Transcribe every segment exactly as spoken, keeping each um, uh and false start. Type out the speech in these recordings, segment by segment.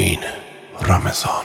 آیین رمضان.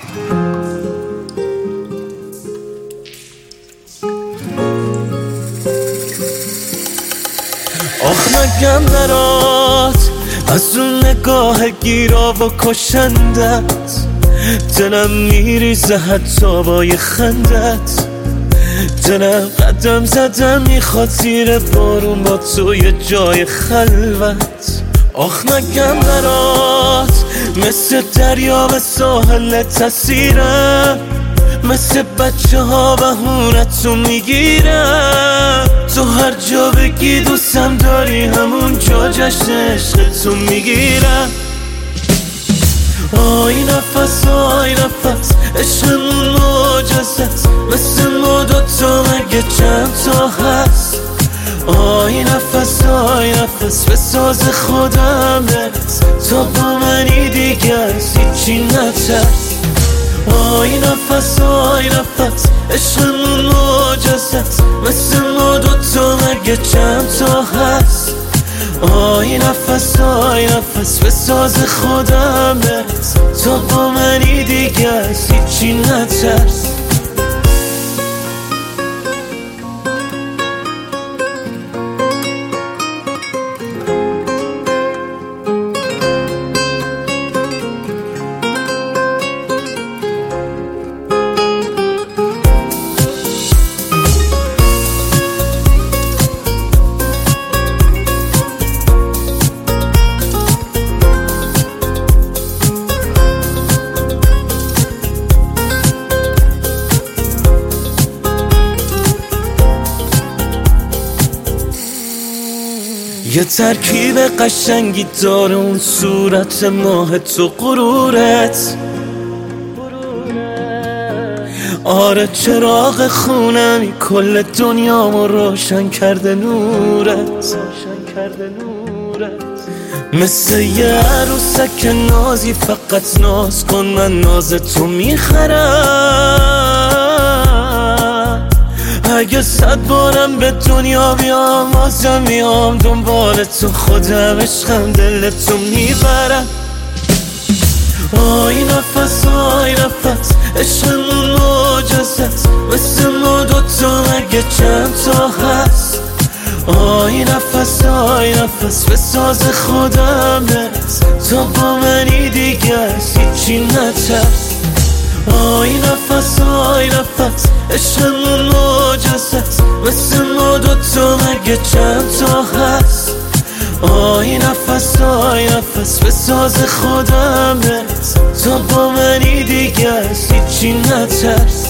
آخ مگم برات از اون نگاه گیرا و کشندت دلم میریزه حتی با یه خندت. دلم قدم زدم میخواد زیر بارون با تو یه جای خلوت. آخ مگم برات مثل دریا به ساحل تسیرم، مثل بچه ها بهونتو میگیرم. تو هر جا بگی دوستم داری همون جا جشن عشقتو میگیرم. آی نفس آی نفس عشقمون معجزت، مثل ما دوتا مگه چند تا هست. آی نفس آی نفس به ساز خودم برس، تا با منی دیگه از هیچی نترس. آی نفس آی نفس عشقمون معجزت، مثل ما دوتا مگه چند تا هست. آی نفس آی نفس به ساز خودم برس، تا با منی دیگه از هیچی نترس. یه ترکیب قشنگی داره اون صورت ماه تو غرورت. آره چراغ خونمی کل دنیامو روشن کرده نورت. مثل یه عروسک نازی فقط ناز کن من ناز تو میخرم. اگه صد بارم به دنیا بیام بازم میام دنبال تو، خودم عشقم دل تو میبرم. آی نفس آی نفس عشقمون معجزت، مثل ما دوتا مگه چند تا هست. آی نفس آی نفس به ساز خودم برس، تا با منی دیگه از هیچی نترس. آی نفس آی نفس عشقمون معجزت، مثل ما دوتا مگه چند تا هست. آی نفس آی نفس به ساز خودم برس، تا با منی دیگه از هیچی نترس.